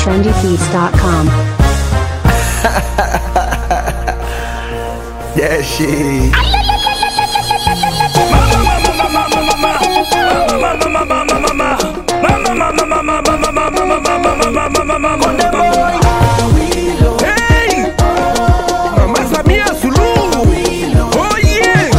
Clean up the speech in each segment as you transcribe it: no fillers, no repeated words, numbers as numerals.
trendybeats.com. Yeah, she. Hey, Mama Samia Suluhu. Oh yeah.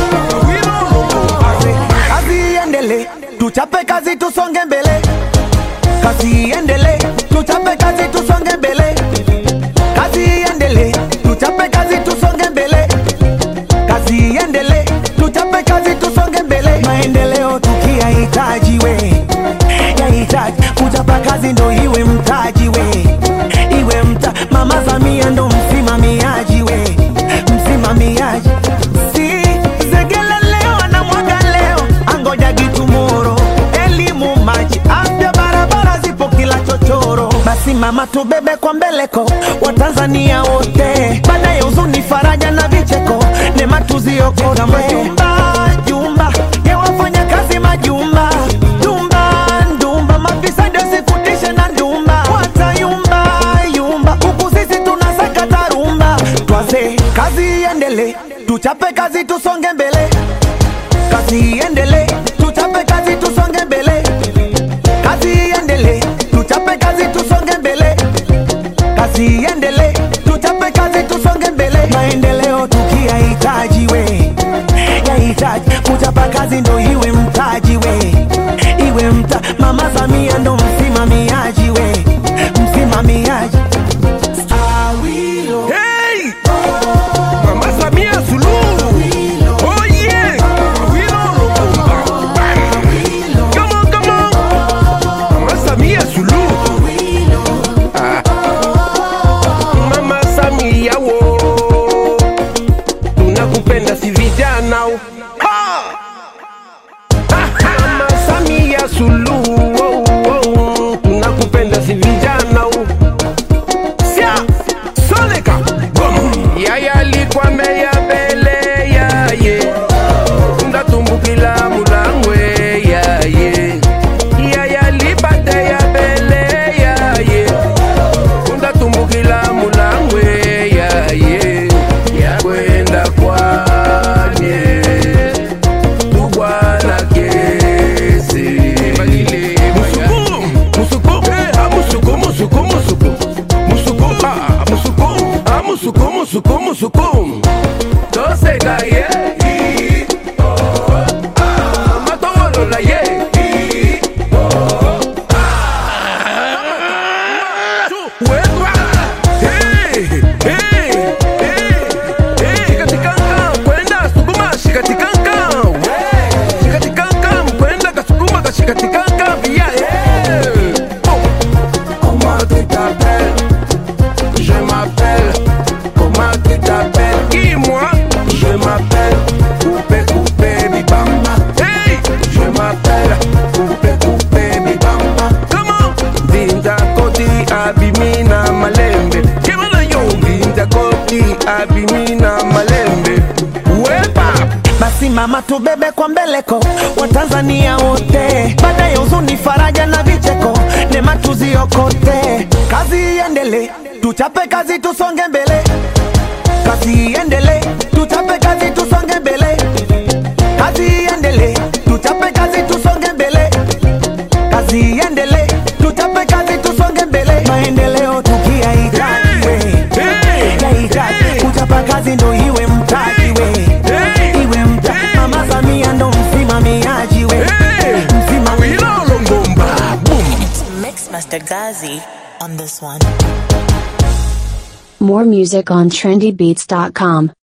Kazi iendele, tuchape kazi tusonge mbele. Kazi iendele, tuchape kazi tusonge mbele. Kazi iendele, tuchape kazi tusonge mbele. Kazi iendele, tuchape kazi tusonge mbele. Maendeleo tukiyahitaji we, yahitaji kuchapa kazi ndo iwe mtaji we, iwe Mama Samia ndo msimamiaji we, msimamiaji. Si zegele leo na mwaga leo, angoja gitumoro. Elimu, maji, afya, barabara zipo kila chochoro. Basi mama tubebe kwa mbeleko Watanzania wote, baadaye huzuni, faraja na vicheko, neema tuziokote. Majumba, jumba, ya wafanya kazi majumba, ndumba, mafisadi wasifundishe na ndumba, watayumba, huku sisi tunasaka tarumba. Twaze, kazi iendele, tuchape kazi tusonge mbele. Kazi iendele, tuchape kazi tusonge mbele. Kazi iendele, tuchape kazi tusonge mbele. Kazi iendele, tuchape kazi tusonge mbele. Maendeleo tukiyahitaji we, yahitaji kuchapa kazi ndo iwe mtaji we, iwe Mama Samia ndo msimamiaji we, msimamiaji. Hey, Mama Samia Suluhu. Oh yeah. Come on. Mama Samia Suluhu. Mama Samia wo, tunakupenda si vijana. Mama Samia Suluhu, tunakupenda si vijana. Sia Soleka yaya alikuwa meya bele yaye, ndatumbukila mulangwe yaye, yaya alipate ya bele yaye, ndatumbukila mulangwe yaye, yakwenda kwanye tubwana kesi musukum tose gaye matolo la ye wetwa shikatikanga kwenda sukuma shikatikanga kwenda kasukuma kashikatikanga via comment tu t'appelles? Je m'appelle. Comment tu t'appelles? Qui moi? Je m'appelle Coupé Bibamba. Hey! Je m'appelle Coupé Bibamba. Comment? Dinda Koti Abimina Malembe. Kemana yo? Dinda Koti Abimina Malembe. Wepa! Basi mama tubebe kwa mbeleko Watanzania wote, baadaye huzuni, faraja na vicheko, neema tuziokote. Kazi iendele, tuchape kazi tusonge mbele. Kazi iendele, tuchape kazi tusonge mbele. Kazi iendele, tuchape kazi tusonge mbele. Kazi iendele, tuchape kazi tusonge mbele. Maendeleo tukiyahitaji we, yahitaji kuchapa kazi ndo iwe mtaji we, iwe Mama Samia ndo msimamiaji we, msimamiaji. Mix Master Gazi on this one. More music on trendybeats.com.